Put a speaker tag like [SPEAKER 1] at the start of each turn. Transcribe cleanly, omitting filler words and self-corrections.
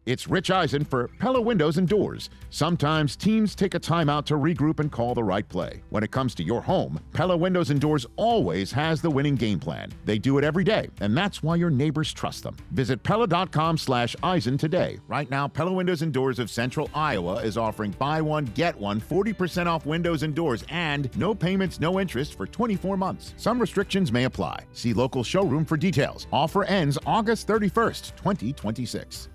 [SPEAKER 1] It's Rich Eisen for Pella Windows and Doors. Sometimes teams take a timeout to regroup and call the right play. When it comes to your home, Pella Windows and Doors always has the winning game plan. They do it every day, and that's why your neighbors trust them. Visit Pella.com/Eisen today. Right now, Pella Windows and Doors of Central Iowa is offering buy one, get one, 40% off windows and doors, and no payments, no interest for 24 months. Some restrictions may apply. See local showroom for details. Offer ends August 31st, 2026.